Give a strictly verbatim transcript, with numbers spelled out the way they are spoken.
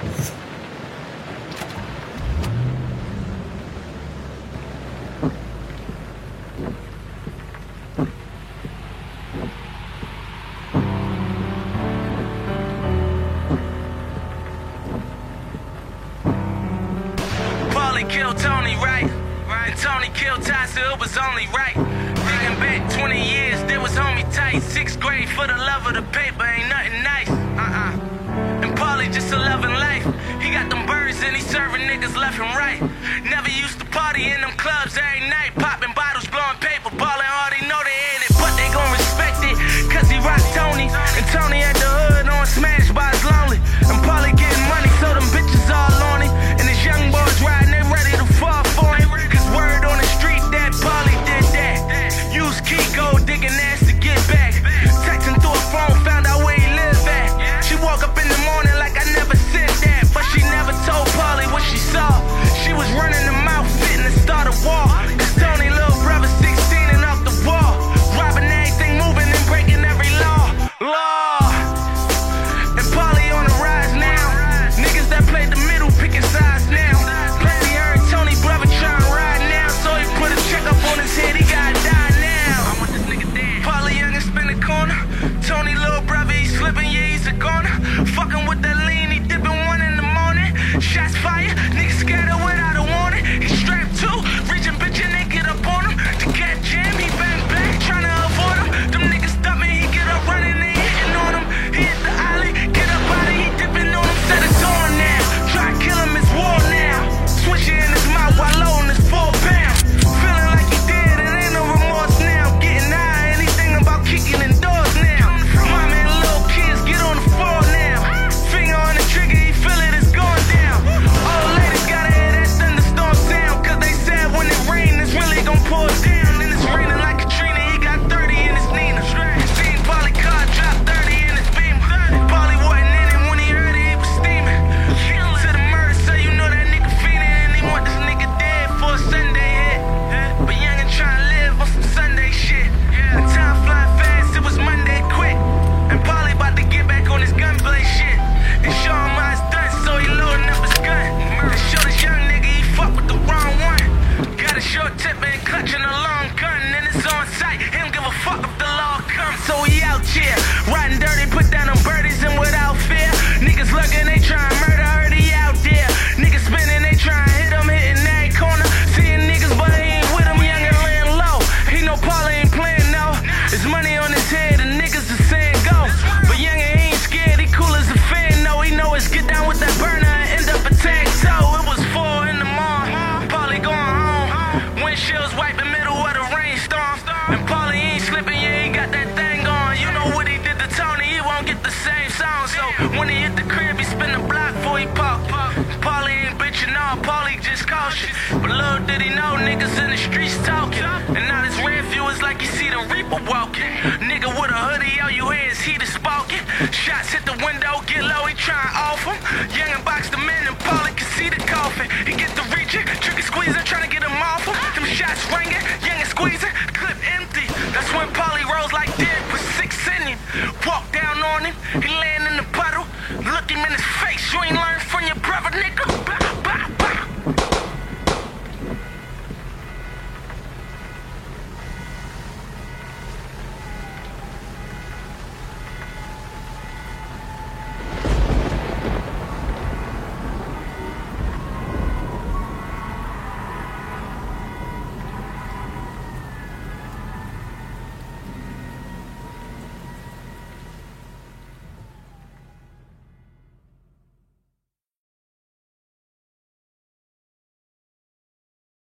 Killed Tony, right? Right. And Tony killed Ty, so it was only right. Thinking back twenty years, they was homie tight. Sixth grade for the love of the paper, ain't nothing nice. Uh-uh. And Paulie just a loving life. He got them birds and he serving niggas left and right. Never used to party in them clubs every night, popping bottles, blowing paper, ballin' hard. They know they ain't it, but they gon' respect it, cause he rock Tony. And Tony at the hood on Smash by his lonely. And Paulie getting money, so them bitches all on him. And his young boys riding, they ready to fall for him. Cause word on the street that Paulie did that. Use Kiko, digging ass to get back. Texting through a phone, found out where he lived at. She woke up in the morning like I never said that. But she never told Paulie what she saw. She was running the mouth, fitting to start a war. Cause Tony, little brother, sixteen and off the wall. Robbing everything, moving and breaking every law. Law. And Paulie on the rise now. Niggas that played the middle picking sides now. Plenty heard Tony brother trying to ride now. So he put a check up on his head, he gotta die now. I want this nigga dead. Paulie young and spin the corner. Tony little brother, he slipping, yeah, he's a goner. Fucking with that lean, he dipping one in the morning. Shots fire, niggas scared of without a warning. He strapped two, reaching bitch and they get up on him. To catch him, he bang back, trying to avoid him. Them niggas dumping, he get up running, they hitting on him. He hit the alley, get up out of, he dipping on him. Set it on now, try to kill him, it's war now. Switch it in his mouth while loading his four pounds. Feeling like he dead, it ain't no remorse now. Getting high, anything about kicking in doors now. Mom and little kids get on the floor now. Finger on the trigger, he feel it, it's going down. Old ladies gotta hear that thunderstorm sound. Cause they said when it rain, it's really gon' pour down. And it's raining like Katrina, he got thirty in his Nina. Seen Paulie car drop thirty in his Beamer. Paulie wasn't in it when he heard it, he was steaming. To the murder, so you know that nigga feeling. And he want this nigga dead for a Sunday hit. But young and trying to live on some Sunday shit. And time flying fast, it was Monday quick. And Paulie about to get back on his gunplay shit. And show him how it's done, so he loading up his gun. And show this young nigga he fuck with the wrong one. Got a short tip and clutching a long gun. And it's on sight, he don't give a fuck if the law comes. So he out here, riding dirty, put down them birdies and without fear. Niggas looking, they trying to murder, heard he out there. Niggas spinning, they trying to hit him, hitting every corner. Seeing niggas, but he ain't with him, young and laying low. He know Paulie ain't playing, no. There's money on his head, and niggas is saying go. But young and he ain't scared, he cool as a fan, no. He know it's get down with that burner and end up a tag toe. It was four in the morning, Paulie going home. Windshields wiping middle of the rainstorm. And Paulie ain't slipping, yeah, he got that thing on. You know what he did to Tony, he won't get the same sound. So when he hit the crib, he spin the block before he pop. Paulie ain't bitching all, Paulie just cautious. But little did he know, niggas in the streets talking. And now this red view is like you see the Reaper walking. Nigga with a hoodie, all you hear is heat is sparking. Shots hit the window, get low, he tryin' off him. Young and box the man and Paulie can see the coffin. He get the reaching, tricky squeezing, trying to get him off him. Them shots ringing.